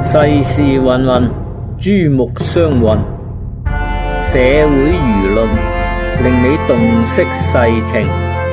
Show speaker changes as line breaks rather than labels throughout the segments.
世事芸芸，珠目相混，社會輿論令你洞悉世情。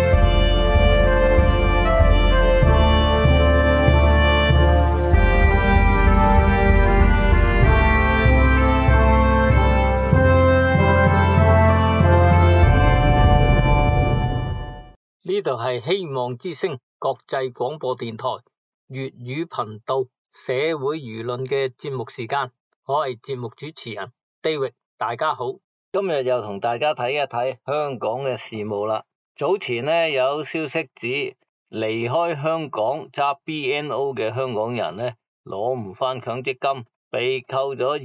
呢度係希望之聲國際廣播電台粵語頻道社會輿論嘅節目時間，我係節目主持人 David， 大家好。今日又同大家睇一睇香港嘅事務啦。早前呢，有消息指離開香港揸 BNO 嘅香港人呢，攞唔返強積金，被扣咗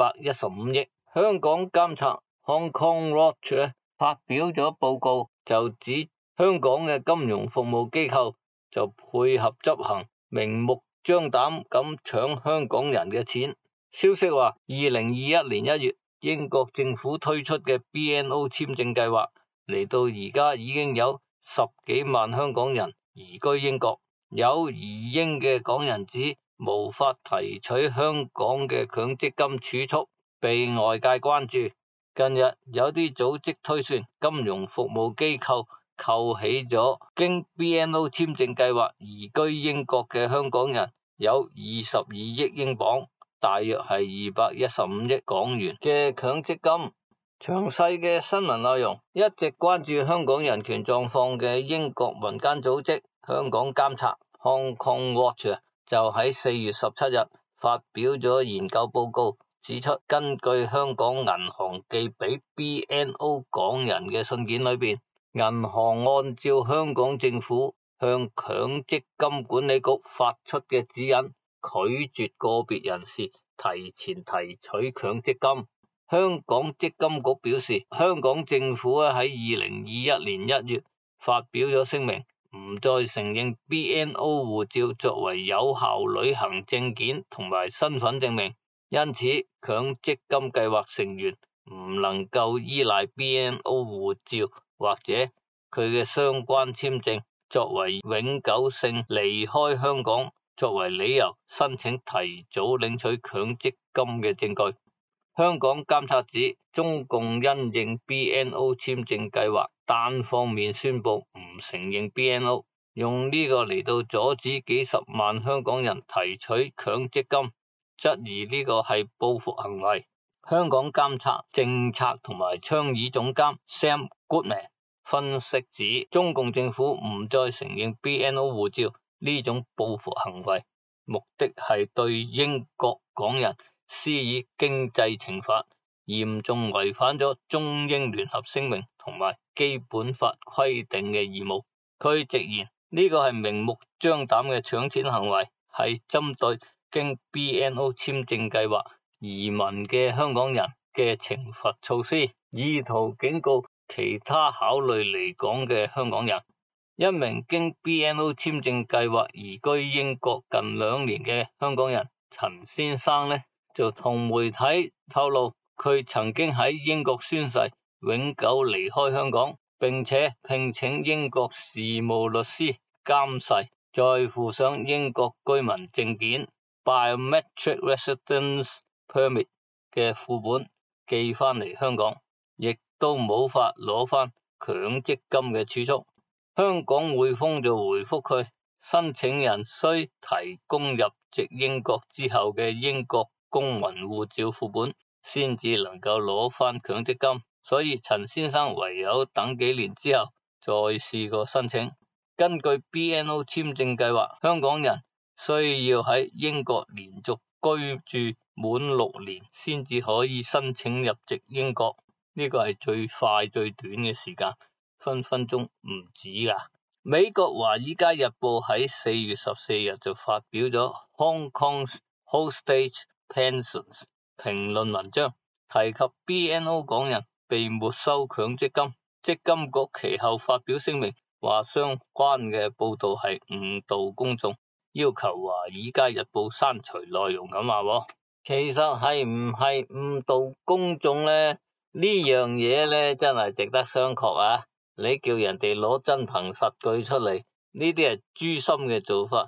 215億。香港監察 Hong Kong Watch 發表咗報告，就指香港嘅金融服務機構就配合執行，明目張膽咁搶香港人嘅錢。消息話2021年1月英國政府推出嘅 BNO 簽證計劃，嚟到而家已經有10幾萬香港人移居英國。有移英嘅港人指無法提取香港嘅強積金儲蓄，被外界關注。近日有啲組織推算，金融服務機構扣起咗經 BNO 簽證計劃移居英國嘅香港人有22億英鎊，大約係215億港元嘅強積金。詳細嘅新聞內容，一直關注香港人權狀況嘅英國民間組織香港監察 Hong Kong Watch 就喺4月17日發表咗研究報告，指出根據香港銀行寄俾 BNO 港人嘅信件裏邊，銀行按照香港政府向強積金管理局發出嘅指引，拒絕個別人士提前提取強積金。香港積金局表示，香港政府喺2021年1月發表咗聲明，唔再承認 BNO 護照作為有效旅行證件同埋身份證明，因此強積金計劃成員唔能夠依賴 BNO 護照或者佢嘅相關簽證作為永久性離開香港作為理由申請提早領取強積金嘅證據。香港監察指，中共因應 BNO 簽證計劃單方面宣布唔承認 BNO， 用呢個嚟到阻止幾十萬香港人提取強積金，質疑呢個係報復行為。香港監察政策同埋倡議總監 Sam Goodman 分析指，中共政府唔再承認 BNO 護照呢種報復行為，目的係對英國港人施以經濟懲罰，嚴重違反咗中英聯合聲明同埋基本法規定嘅義務。佢直言，呢個係明目張膽嘅搶錢行為，係針對經 BNO 簽證計劃移民嘅香港人嘅懲罰措施，意圖警告其他考慮離港嘅香港人。一名經 BNO 簽證計劃移居英國近2年嘅香港人陳先生呢，就同媒體透露，佢曾經喺英國宣誓永久離開香港，並且聘請英國事務律師監誓，再附上英國居民證件 Biometric Residence Permit 嘅副本寄翻嚟香港，亦都冇法攞翻強積金嘅儲蓄。香港匯豐就回覆佢，申請人需提供入籍英國之後嘅英國公民護照副本，先至能夠攞翻強積金，所以陳先生唯有等幾年之後再試過申請。根據 BNO 簽證計劃，香港人需要喺英國連續居住滿6年先至可以申請入籍英國，呢個係最快最短嘅時間，分分鐘唔止㗎。美國華爾街日報喺4月14日就發表咗 Hong Kong's Hostage Pensions 評論文章，提及 BNO 港人被沒收強積金。積金局其後發表聲明，話相關嘅報道係誤導公眾，要求華爾街日報刪除內容咁話。其實係唔係誤導公眾呢？呢樣嘢呢真係值得商榷啊！你叫人哋攞真憑實據出嚟，呢啲係誅心嘅做法，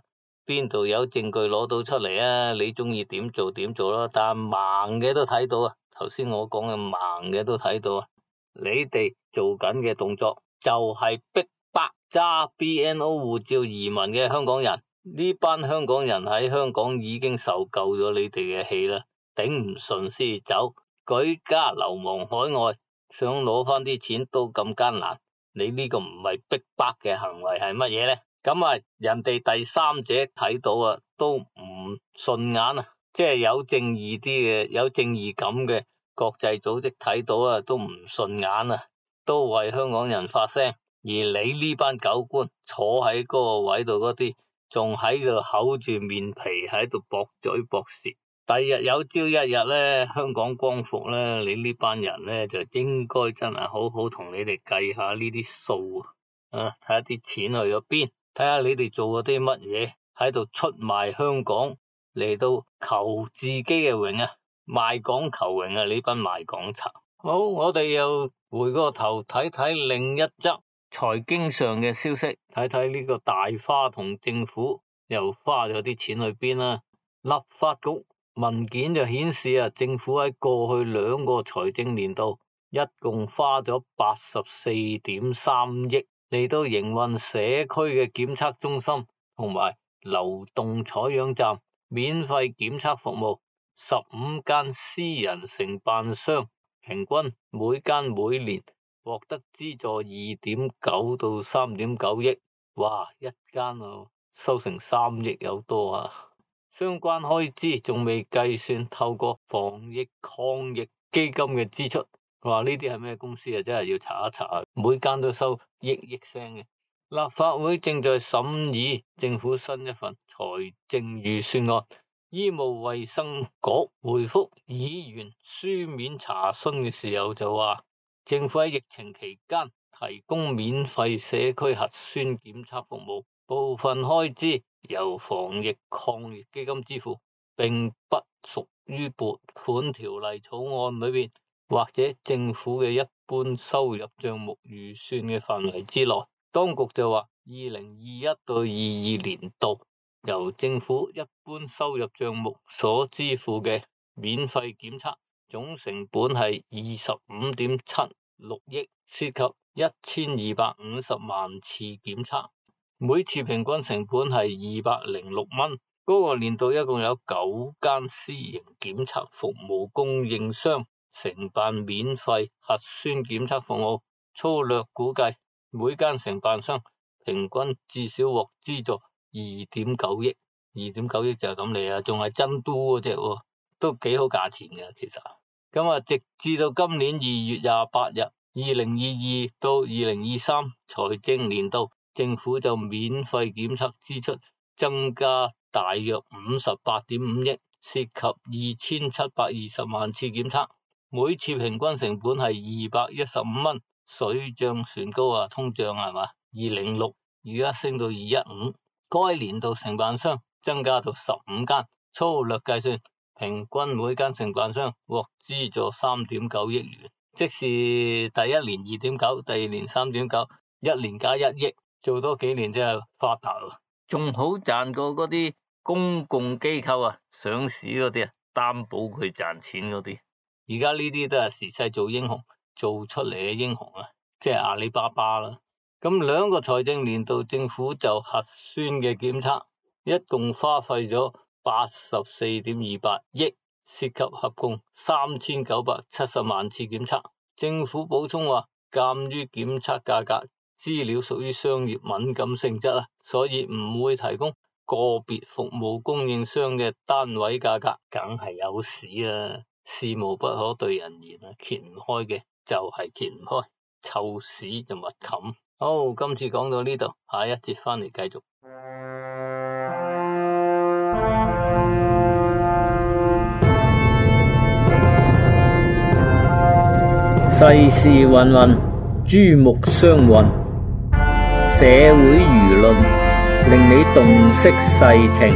邊度有證據攞到出嚟啊？你中意點做點做啦，但係盲嘅都睇到啊。頭先我講嘅盲嘅都睇到啊。你哋做緊嘅動作就係逼迫揸 BNO 護照移民嘅香港人。呢班香港人喺香港已經受夠咗你哋嘅氣啦，頂唔順先走，舉家流亡海外，想攞翻啲錢都咁艱難。你呢個唔係逼迫嘅行為係乜嘢呢？咁啊，人哋第三者睇到啊，都唔順眼啊，即係有正義啲嘅、有正義感嘅國際組織睇到啊，都唔順眼啊，都為香港人發聲。而你呢班狗官坐喺嗰個位度嗰啲，仲喺度厚住面皮喺度駁嘴駁舌。第日有朝一日咧，香港光復咧，你呢班人咧就應該真係好好同你哋計下呢啲數啊，睇下啲錢去咗邊，睇下你哋做咗啲乜嘢喺度出賣香港嚟到求自己嘅榮啊，賣港求榮啊，呢班賣港賊。好，我哋又回個頭睇睇另一則財經上嘅消息，睇睇呢個大花同政府又花咗啲錢去邊啦。立法局文件就顯示啊，政府喺過去2個財政年度一共花咗84.3億嚟到營運社區嘅檢測中心同埋流動採樣站，免費檢測服務。15間私人承辦商平均每間每年獲得資助2.9到3.9億，哇，一間收成3億有多啊！相關開支仲未計算透過防疫抗疫基金嘅支出，話呢啲係咩公司啊？真係要查一查，每間都收億聲嘅。立法會正在審議政府新一份財政預算案，醫務衛生局回覆議員書面查詢嘅時候就話，政府喺疫情期間提供免費社區核酸檢測服務，部分開支由防疫抗疫基金支付，並不屬於撥款條例草案裏邊或者政府嘅一般收入賬目預算嘅範圍之內。當局就話2021到22年度由政府一般收入賬目所支付嘅免費檢測總成本係25.76億，涉及1250萬次檢測，每次平均成本係206蚊。嗰個年度一共有9間私營檢測服務供應商承辦免費核酸檢測服務，粗略估計每間承辦商平均至少獲資助2.9億，2.9億就係咁嚟啊，仲係真多嗰隻喎，都幾好價錢嘅其實。咁啊，直至到今年2月28日，2022到2023財政年度，政府就免費檢測支出增加大約58.5億，涉及2720萬次檢測，每次平均成本係215蚊。水漲船高啊，通脹係嘛？206而家升到215，該年度承辦商增加到15間，粗略計算，平均每間承辦商獲資助3.9億元，即是第一年2.9，第二年3.9，一年加1億，做多幾年真係發達喎，仲好賺過嗰啲公共機構啊，上市嗰啲啊，擔保佢賺錢嗰啲。而家呢啲都係時勢做英雄，做出嚟嘅英雄啊，即係阿里巴巴啦。咁2個財政年度政府就核酸嘅檢測一共花費咗84.28億，涉及合共3970萬次檢測。政府補充話，鑒於檢測價格資料屬於商業敏感性質啊，所以唔會提供個別服務供應商嘅單位價格。梗係有屎啊，事無不可對人言啊，揭唔開嘅就係揭唔開，臭屎就密冚。好，今次講到呢度，下一節翻嚟繼續。世事芸芸，珠目相混，社會輿論令你洞悉世情。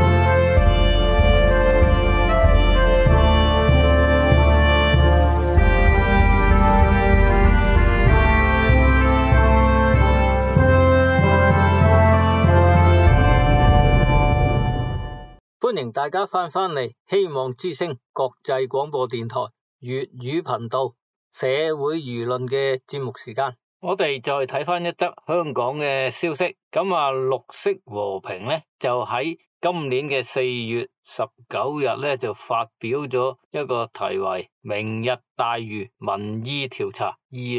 迎大家翻嚟希望之聲國際廣播電台粵語頻道社會輿論嘅節目時間。我哋再睇翻一則香港嘅消息，咁綠色和平咧就喺今年嘅4月19日咧就發表咗一個題為《明日大嶼民意調查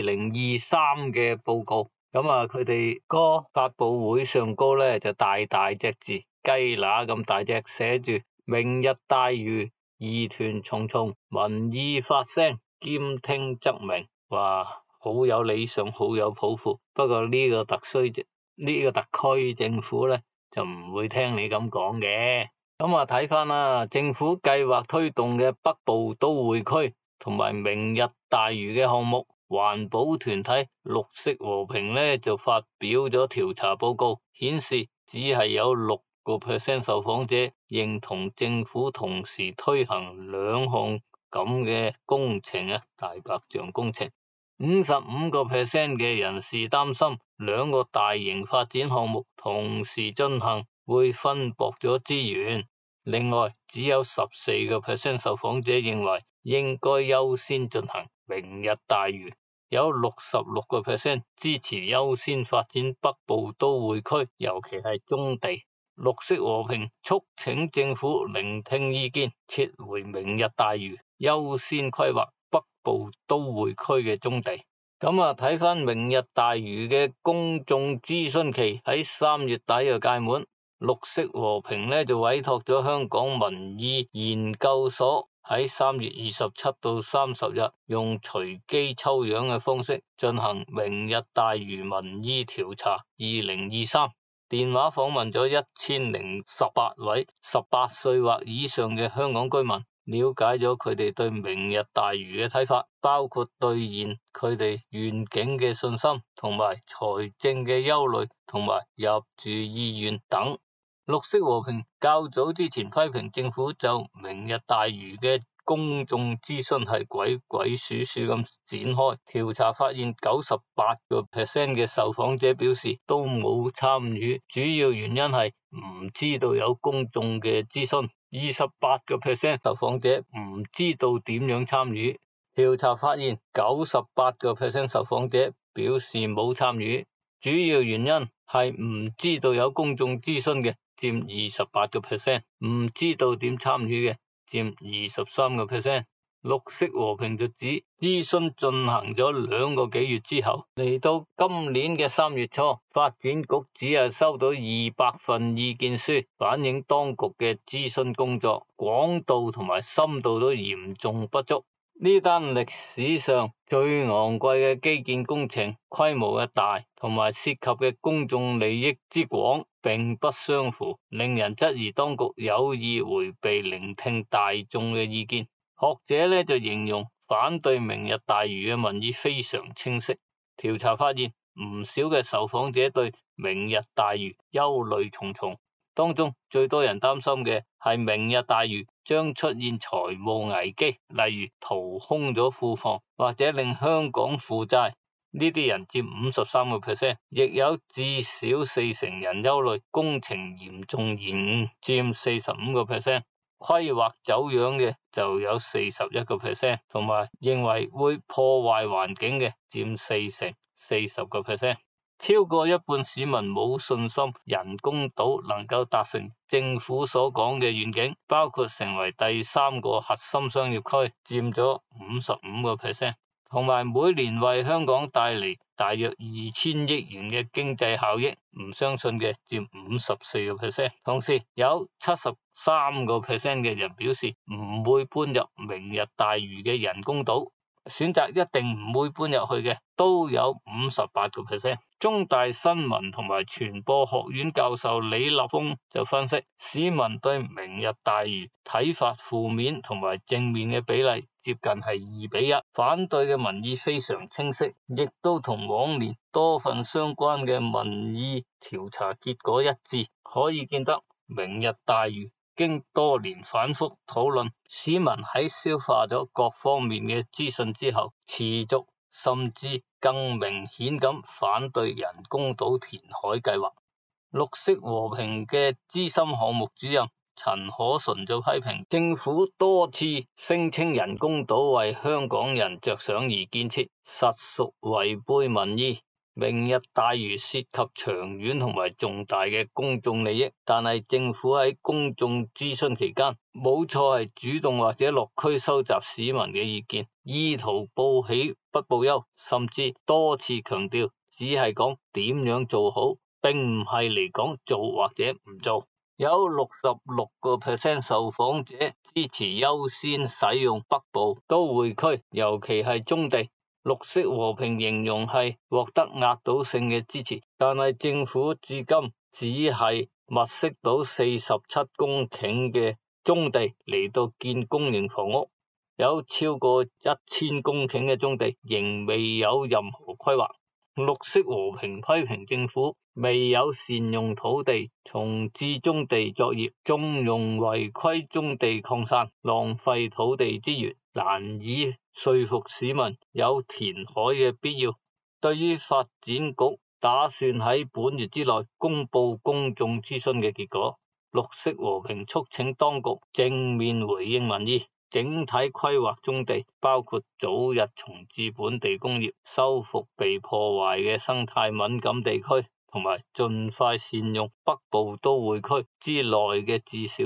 2023》嘅報告。咁佢哋個發佈會上高咧就大隻字雞乸咁大隻寫住明日大嶼疑團重重，民意發聲兼聽則明。哇，好有理想，好有抱負。不過呢個特區政府咧就唔會聽你咁講嘅。咁睇翻啦，政府計劃推動嘅北部都會區同埋明日大嶼嘅項目，環保團體綠色和平咧就發表咗調查報告，顯示只係有6% 受訪者認同政府同時推行兩項咁嘅工程大白象工程。55% 嘅人士擔心兩個大型發展項目同時進行會分薄咗資源。另外，只有14% 受訪者認為應該優先進行明日大嶼，有66% 支持優先發展北部都會區，尤其係棕地。綠色和平促請政府聆聽意見，撤回明日大嶼，優先規劃北部都會區嘅棕地。睇翻明日大嶼嘅公眾諮詢期喺3月底就屆滿，綠色和平咧就委託咗香港民意研究所喺3月27到30日用隨機抽樣嘅方式進行明日大嶼民意調查2023，電話訪問咗1018位18歲或以上嘅香港居民，了解咗佢哋對明日大嶼嘅睇法，包括兌現佢哋願景嘅信心，同埋財政嘅憂慮，同埋入住意願等。綠色和平較早之前批評政府就明日大嶼嘅公眾諮詢係鬼祟祟咁展開，調查發現98% 嘅受訪者表示都冇參與，主要原因係唔知道有公眾嘅諮詢。28% 受訪者唔知道點樣參與，調查發現98% 受訪者表示冇參與，主要原因係唔知道有公眾諮詢嘅佔 28%， 唔知道點參與嘅佔 23%。綠色和平就指諮詢進行咗2個幾月之後，嚟到今年嘅3月初，發展局只係收到200份意見書，反映當局嘅諮詢工作廣度同埋深度都嚴重不足。呢單歷史上最昂貴嘅基建工程，規模嘅大同埋涉及嘅公眾利益之廣並不相符，令人質疑當局有意迴避聆聽大眾嘅意見。學者咧就形容反對明日大嶼嘅民意非常清晰。調查發現唔少嘅受訪者對明日大嶼憂慮重重，當中最多人擔心嘅係明日大嶼將出現財務危機，例如掏空咗庫房或者令香港負債，呢啲人佔 53%， 亦有至少40%人憂慮工程嚴重延誤，佔 45%。規劃走樣嘅就有 41%， 同埋認為會破壞環境嘅佔40%。超過一半市民冇信心人工島能夠達成政府所講嘅願景，包括成為第3個核心商業區，佔咗 55%， 同埋每年為香港帶嚟大約2000億元嘅經濟效益，唔相信嘅佔 54%。 同時有 73% 嘅人表示唔會搬入明日大嶼嘅人工島，選擇一定唔會搬入去嘅都有 58%。 中大新聞同埋傳播學院教授李立峰就分析，市民對明日大嶼睇法負面同埋正面嘅比例接近係2:1，反對嘅民意非常清晰，亦都同往年多份相關嘅民意調查結果一致。可以見得明日大嶼經多年反覆討論，市民喺消化咗各方面嘅資訊之後，持續甚至更明顯咁反對人工島填海計劃。綠色和平嘅資深項目主任陳可純就批評政府多次聲稱人工島為香港人着想而建設，實屬違背民意。明日大嶼涉及長遠同埋重大嘅公眾利益，但係政府喺公眾諮詢期間，冇錯係主動或者落區收集市民嘅意見，意圖報喜不報憂，甚至多次強調只係講點樣做好，並唔係嚟講做或者唔做。有66% 受訪者支持優先使用北部都會區，尤其係棕地。綠色和平形容係獲得壓倒性嘅支持，但係政府至今只係物色到47公頃嘅棕地嚟到建公營房屋，有超過1000公頃嘅棕地仍未有任何規劃。綠色和平批評政府未有善用土地，重置棕地作業，縱容違規棕地擴散，浪費土地資源，難以說服市民有填海嘅必要。對於發展局打算喺本月之內公布公眾諮詢嘅結果，綠色和平促請當局正面回應民意，整體規劃棕地，包括早日重置本地工業，修復被破壞嘅生態敏感地區，同埋盡快善用北部都會區之內嘅至少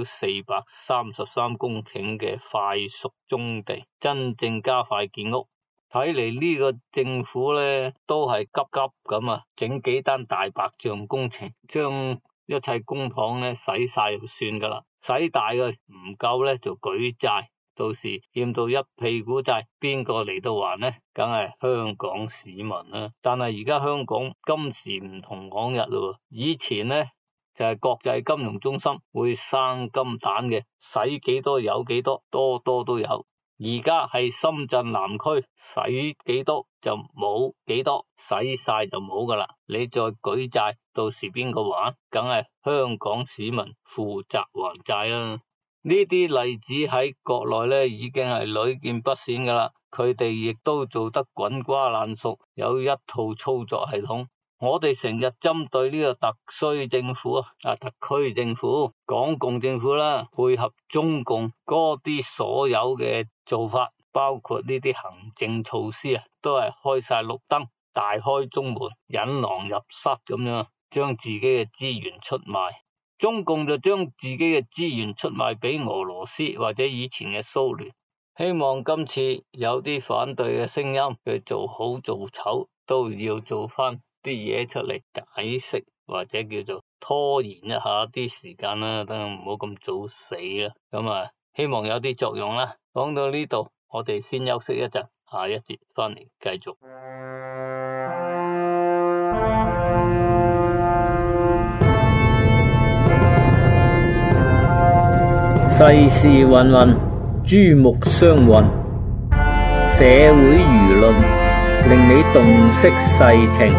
433公頃嘅快熟棕地，真正加快建屋。睇嚟呢個政府呢都係急急咁啊，整幾單大白象工程，將一切公帑呢使晒就算噶啦，使大嘅唔夠呢就舉債，到時欠到一屁股債，邊個嚟到還呢？梗係香港市民啦。但係而家香港今時唔同往日咯，以前呢就係國際金融中心，會生金蛋嘅，使幾多有幾多，多多都有。而家係深圳南區，使幾多就冇幾多，使晒就冇噶啦。你再舉債，到時邊個還？梗係香港市民負責還債啦。呢啲例子喺國內呢已經係屢見不鮮噶啦，佢哋亦都做得滾瓜爛熟，有一套操作系統。我哋成日針對呢個特區政府、港共政府啦，配合中共嗰啲所有嘅做法，包括呢啲行政措施啊，都係開晒綠燈，大開中門，引狼入室咁樣，將自己嘅資源出賣。中共就將自己嘅資源出賣俾俄羅斯或者以前嘅蘇聯。希望今次有啲反對嘅聲音，佢做好做醜都要做翻啲嘢出嚟解釋，或者叫做拖延一下啲時間啦，等唔好咁早死啦。咁啊，希望有啲作用啦。講到呢度，我哋先休息一陣，下一節翻嚟繼續。世事芸芸，珠目相混，社會輿論令你洞悉世情。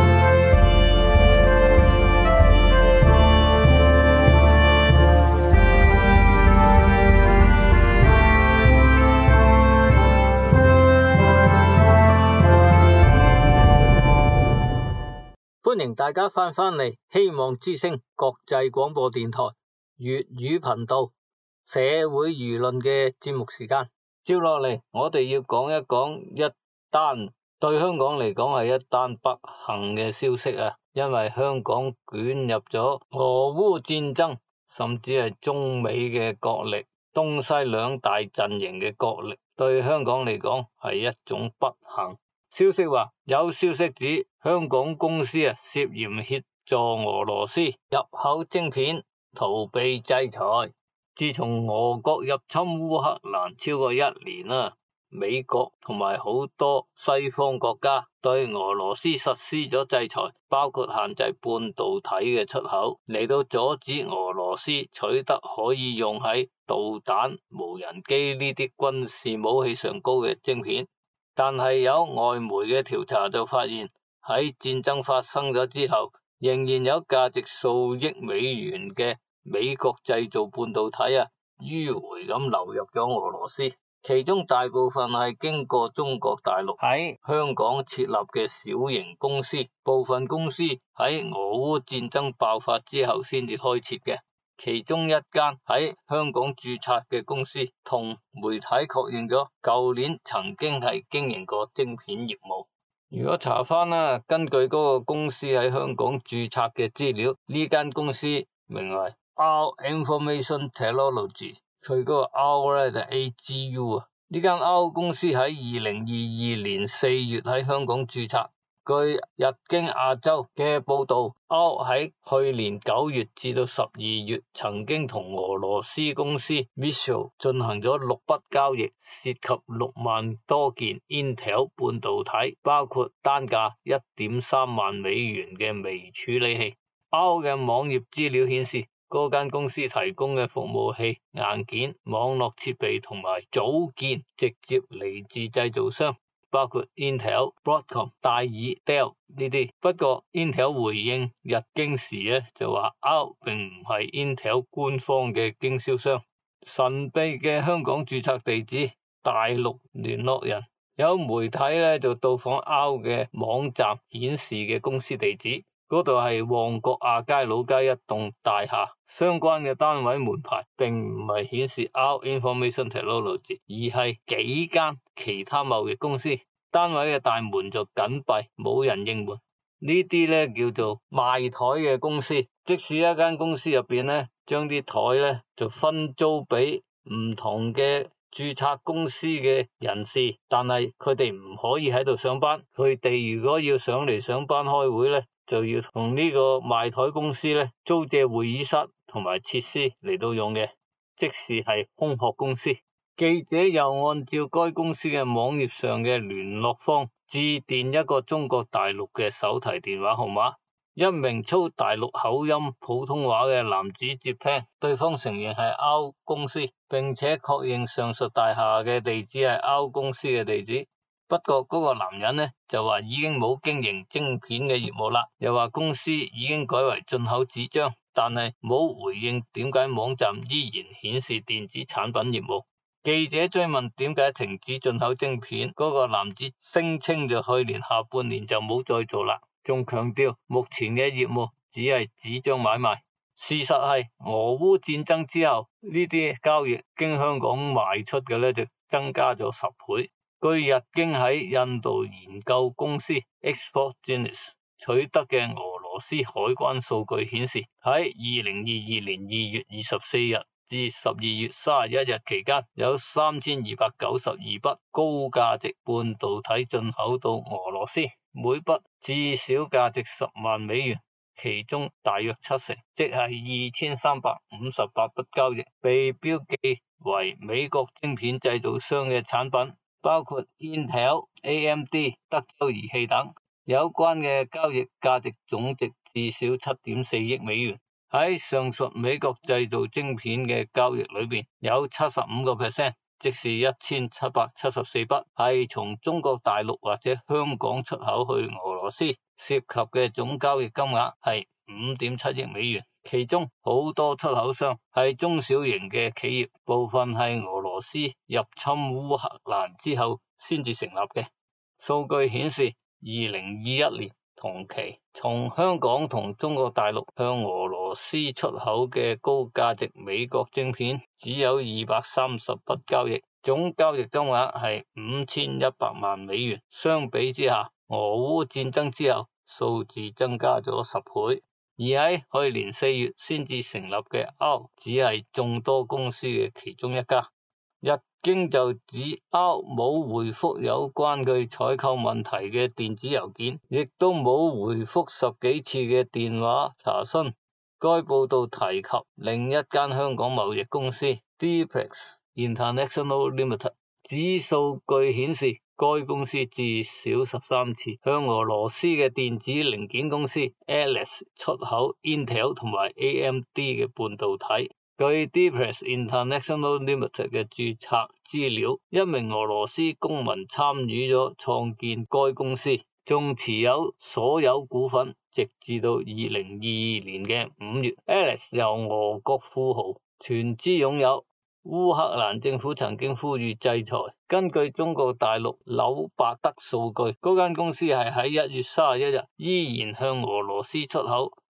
歡迎大家翻嚟希望之聲國際廣播電台粵語頻道社會輿論嘅節目時間。接落嚟我哋要講一講一單對香港嚟講係一單不幸嘅消息啊，因為香港捲入咗俄烏戰爭，甚至係中美嘅角力，東西兩大陣營嘅角力，對香港嚟講係一種不幸。消息話，有消息指香港公司涉嫌協助俄羅斯入口晶片，逃避制裁。自從俄國入侵烏克蘭超過1年啦，美國同埋好多西方國家對俄羅斯實施咗制裁，包括限制半導體嘅出口，嚟到阻止俄羅斯取得可以用喺導彈、無人機呢啲軍事武器上高嘅晶片。但係有外媒嘅調查就發現，喺戰爭發生咗之後，仍然有價值數億美元嘅美國製造半導體迂迴咁流入咗俄羅斯，其中大部分係經過中國大陸喺香港設立嘅小型公司，部分公司喺俄烏戰爭爆發之後先至開設嘅。 其中一間喺香港註冊嘅公司同媒體確認咗，舊年曾經係經營過晶片業務。如果查翻啦，根據嗰個公司喺香港註冊嘅資料，呢間公司名為 R Information Technology， 佢嗰個 R 咧就 AGU 啊。呢間 R 公司喺2022年4月喺香港註冊。據日經亞洲嘅報道， R 喺去年9月至到12月曾經同俄羅斯公司 Mistral 進行咗6筆交易，涉及6萬多件 Intel 半導體，包括單價1.3萬美元嘅微處理器。R 嘅網頁資料顯示，嗰間公司提供嘅服務器、硬件、網絡設備同埋組件直接嚟自製造商，包括 Intel、Broadcom、戴爾、Dell 呢啲。不過 Intel 回應日經時咧就話 R 並唔係 Intel 官方嘅經銷商。神秘嘅香港註冊地址，大陸聯絡人。有媒體咧就到訪 R 嘅網站顯示嘅公司地址，嗰度係旺角亞皆老街一棟大廈，相關嘅單位門牌並唔係顯示 R Information Technology， 而係幾間其他貿易公司，單位嘅大門就緊閉，冇人應門。呢啲咧叫做賣台嘅公司，即使一間公司入邊咧將啲台咧就分租俾唔同嘅註冊公司嘅人士，但係佢哋唔可以喺度上班。佢哋如果要上嚟上班開會咧，就要同呢個賣台公司咧租借會議室同埋設施嚟到用嘅，即是係空殼公司。記者又按照該公司嘅網頁上嘅聯絡方致電一個中國大陸嘅手提電話號碼，一名操大陸口音普通話嘅男子接聽，對方承認係 R 公司，並且確認上述大廈嘅地址係 R 公司嘅地址。不過嗰個男人呢就話已經冇經營晶片嘅業務啦，又話公司已經改為進口紙張，但係冇回應點解網站依然顯示電子產品業務。記者追問點解停止進口晶片，嗰個男子聲稱就去年下半年就冇再做啦，仲強調目前嘅業務只係紙張買賣。事實係俄烏戰爭之後，呢啲交易經香港賣出嘅咧就增加咗10倍。據日經喺印度研究公司 Export Genius 取得嘅俄羅斯海關數據顯示，喺2022年2月24日至12月31日期間，有3292筆高價值半導體進口到俄羅斯，每筆至少價值10萬美元，其中大約70%，即係2358筆交易，被標記為美國晶片製造商嘅產品，包括 Intel、AMD、德州儀器等。有關嘅交易價值總值至少7.4億美元。喺上述美國製造晶片嘅交易裏邊，有75%，即是1774筆，係從中國大陸或者香港出口去俄羅斯，涉及嘅總交易金額係5.7億美元。其中好多出口商係中小型嘅企業，部分係俄羅斯入侵烏克蘭之後先至成立嘅。數據顯示，2021年同期，從香港同中國大陸向俄羅斯出口嘅高價值美國晶片只有230筆交易，總交易金額係5100萬美元。相比之下，俄烏戰爭之後數字增加咗10倍。而喺去年4月先至成立嘅 R 只係眾多公司嘅其中一家。日經就指 R 冇回覆有關佢採購問題嘅電子郵件，亦都冇回覆10幾次嘅電話查詢。該報道提及另一間香港貿易公司 Dplex International Limited， 指數據顯示該公司至少13次向俄羅斯嘅電子零件公司 Alice 出口 Intel 同埋 AMD 嘅半導體。據 Dplex International Limited 嘅註冊資料，一名俄羅斯公民參與咗創建該公司，仲持有所有股份，直至到2022年嘅5月。Alice 由俄國富豪全資擁有。烏克蘭政府曾經呼籲制裁。根據中國大陸紐伯德數據，嗰間公司係喺1月31日依然向俄羅斯出口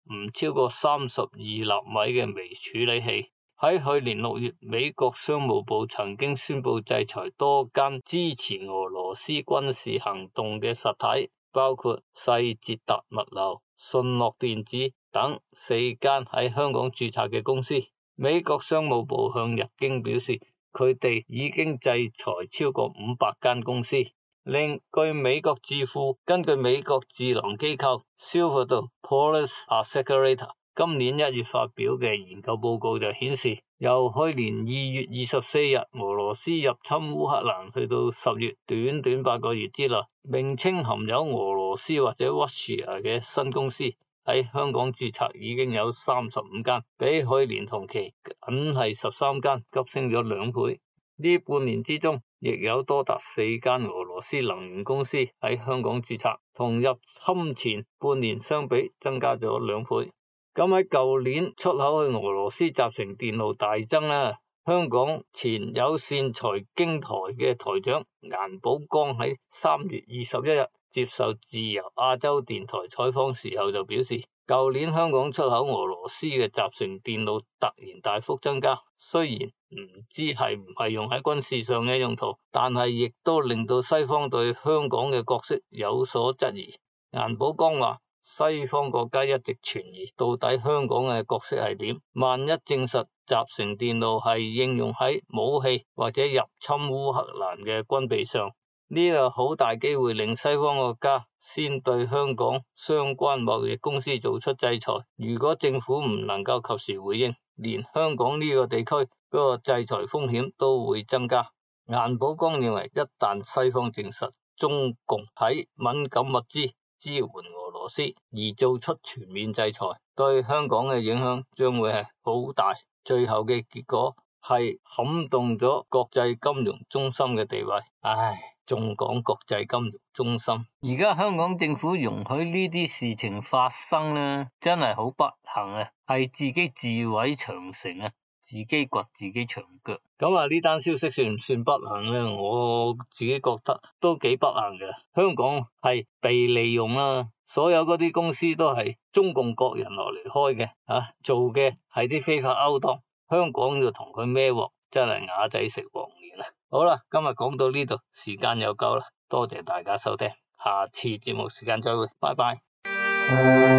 唔超過32納米嘅微處理器。喺去年6月，美國商務部曾經宣布制裁多間支持俄羅斯軍事行動嘅實體，包括世捷達物流、信諾電子等4間喺香港註冊嘅公司。美國商務部向日經表示，佢哋已經制裁超過500間公司。根據美國智囊機構 Silverado Policy Accelerator 今年1月發表嘅研究報告就顯示，由去年2月24日俄羅斯入侵烏克蘭去到10月短8個月之內，名稱含有俄羅斯或者 Russia 嘅新公司喺香港註冊已經有35間，比去年同期僅係13間，急升咗2倍。呢半年之中，亦有多達4間俄羅斯能源公司喺香港註冊，同入侵前半年相比增加咗2倍。咁喺舊年出口去俄羅斯集成電路大增啦。香港前有線財經台嘅台長顏寶剛喺3月21日接受自由亞洲電台採訪時候就表示，舊年香港出口俄羅斯嘅集成電路突然大幅增加，雖然唔知係唔係用喺軍事上嘅用途，但係亦都令到西方對香港嘅角色有所質疑。顏寶剛話，西方國家一直存疑到底香港嘅角色係點，萬一證實集成電路係應用喺武器或者入侵烏克蘭嘅軍備上，呢個好大機會令西方國家先對香港相關貿易公司做出制裁。如果政府唔能夠及時回應，連香港呢個地區嗰個制裁風險都會增加。顏寶剛認為，一旦西方證實中共喺敏感物資支援俄羅斯而做出全面制裁，對香港嘅影響將會係好大，最後嘅結果係撼動咗國際金融中心嘅地位。仲講國際金融中心，而家香港政府容許呢啲事情發生咧，真係好不幸啊，係自己自毀長城啊，自己掘自己牆腳。咁呢單消息算唔算不幸咧？我自己覺得都幾不幸嘅。香港係被利用啦，所有嗰啲公司都係中共國人落嚟開嘅，做嘅係啲非法勾當，香港要同佢孭鑊，真係啞仔食黃連啊！好啦，今日講到呢度，時間又夠啦，多謝大家收聽，下次節目時間再會，拜拜。